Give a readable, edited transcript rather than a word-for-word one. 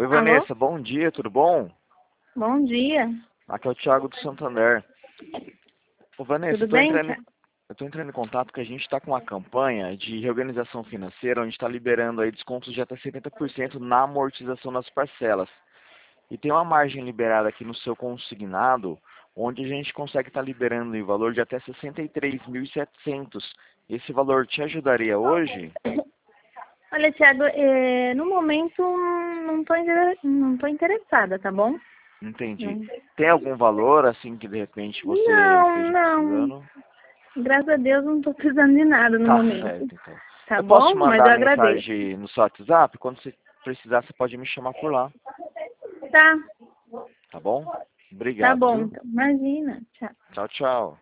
Oi, Alô? Vanessa, bom dia, tudo bom? Bom dia. Aqui é o Thiago do Santander. Ô, Vanessa, Tudo bem? eu tô entrando em contato porque a gente está com uma campanha de reorganização financeira, onde está liberando aí descontos de até 70% na amortização das parcelas. E tem uma margem liberada aqui no seu consignado, onde a gente consegue estar liberando em valor de até 63.700. Esse valor te ajudaria hoje? Olha, Thiago, no momento não tô interessada, tá bom? Entendi. Não. Tem algum valor, assim, que de repente você Não, esteja não. precisando? Graças a Deus não tô precisando de nada no Tá momento. certo, então. Tá Eu posso te bom? Mas mandar eu a agradeço. mensagem no seu WhatsApp? Quando você precisar, você pode me chamar por lá, Tá, tá bom? tá Obrigado, bom. viu? Então, imagina. Tchau. Tchau, tchau.